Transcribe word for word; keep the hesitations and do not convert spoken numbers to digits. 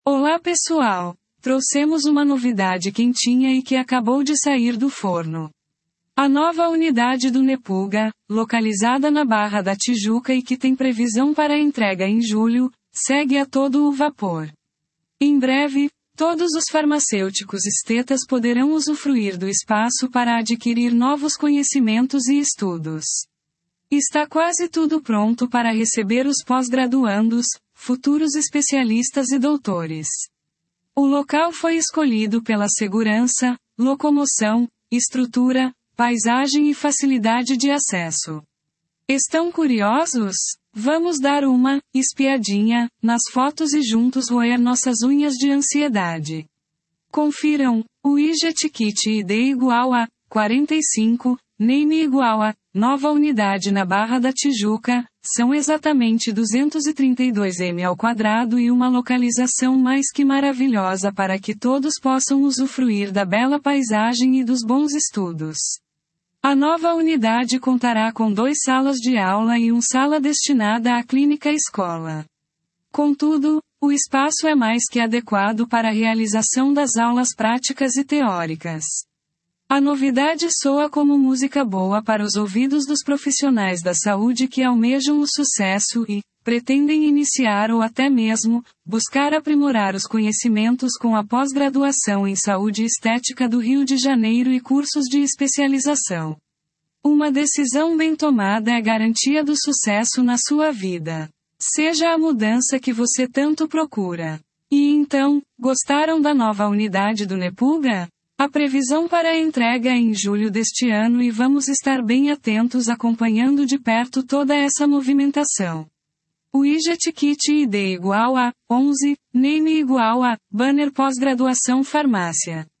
Olá pessoal! Trouxemos uma novidade quentinha e que acabou de sair do forno. A nova unidade do Nepulga, localizada na Barra da Tijuca e que tem previsão para entrega em julho, segue a todo o vapor. Em breve, todos os farmacêuticos estetas poderão usufruir do espaço para adquirir novos conhecimentos e estudos. Está quase tudo pronto para receber os pós-graduandos, futuros especialistas e doutores. O local foi escolhido pela segurança, locomoção, estrutura, paisagem e facilidade de acesso. Estão curiosos? Vamos dar uma espiadinha nas fotos e juntos roer nossas unhas de ansiedade. Confiram: o Ijet Kit I D igual a quarenta e cinco, Name igual a nova unidade na Barra da Tijuca, são exatamente duzentos e trinta e dois metros ao quadrado e uma localização mais que maravilhosa para que todos possam usufruir da bela paisagem e dos bons estudos. A nova unidade contará com duas salas de aula e uma sala destinada à clínica escola. Contudo, o espaço é mais que adequado para a realização das aulas práticas e teóricas. A novidade soa como música boa para os ouvidos dos profissionais da saúde que almejam o sucesso e pretendem iniciar ou até mesmo buscar aprimorar os conhecimentos com a pós-graduação em Saúde e Estética do Rio de Janeiro e cursos de especialização. Uma decisão bem tomada é garantia do sucesso na sua vida. Seja a mudança que você tanto procura. E então, gostaram da nova unidade do Nepulga? A previsão para a entrega é em julho deste ano e vamos estar bem atentos acompanhando de perto toda essa movimentação. O Ijet Kit I D igual a onze, Name igual a banner pós-graduação farmácia.